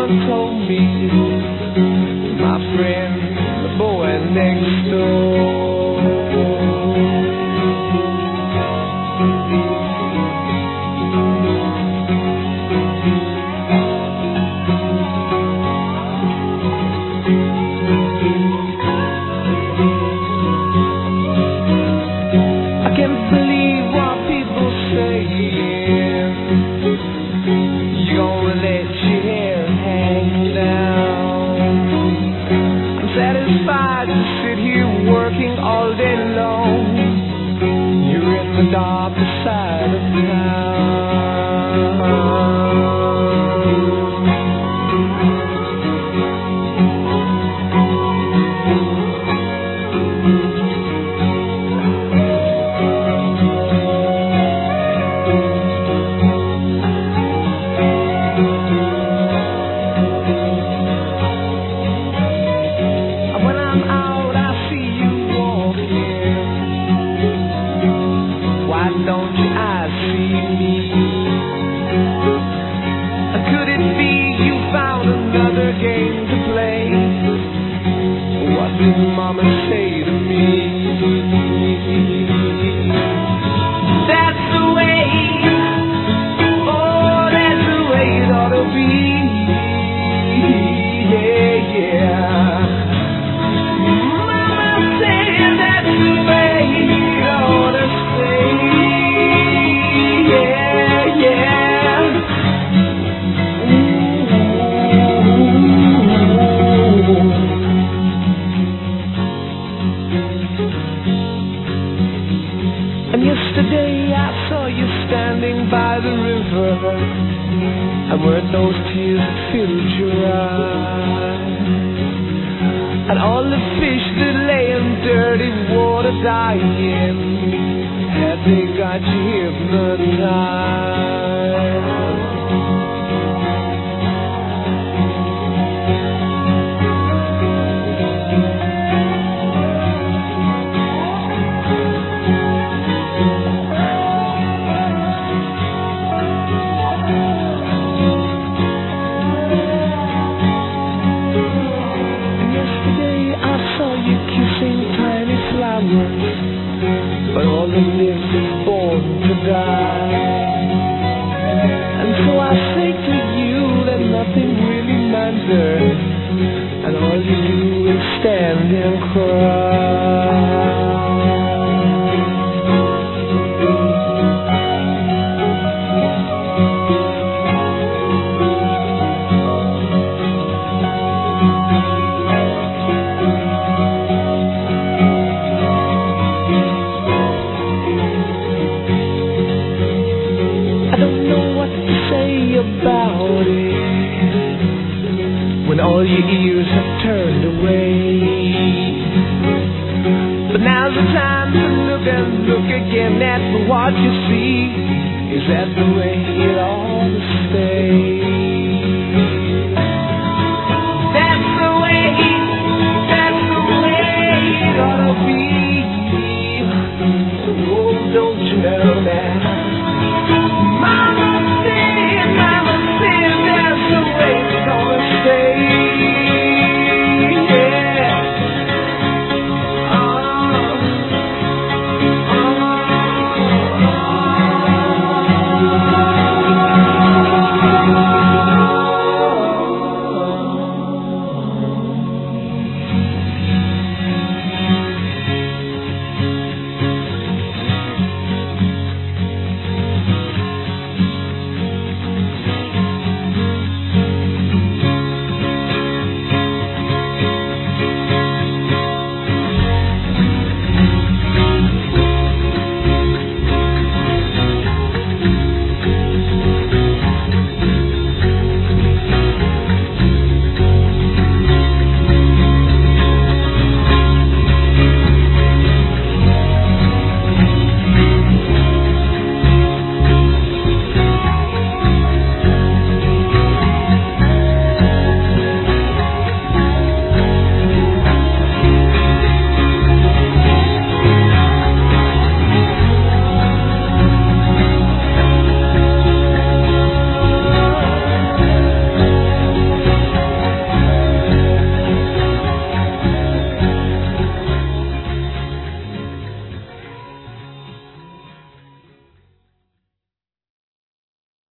someone told me, my friend, the boy next door. I can't believe what people say. You're gonna let your hair hang down. I'm satisfied to sit here working all day long. You're in the darker side of town. Mama say to me, that's the way, oh, that's the way it ought to be, yeah, yeah. Mama say that's the way it ought to stay, yeah, yeah. And yesterday I saw you standing by the river, and weren't those tears that filled your eyes? And all the fish that lay in dirty water dying, had they got you hypnotized? But all the lives is born to die. And so I say to you that nothing really matters, and all you do is stand and cry. About it, when all your ears have turned away. But now's the time to look and look again at what you see. Is that the way it ought to stay? That's the way it ought to be. Oh, don't you know that?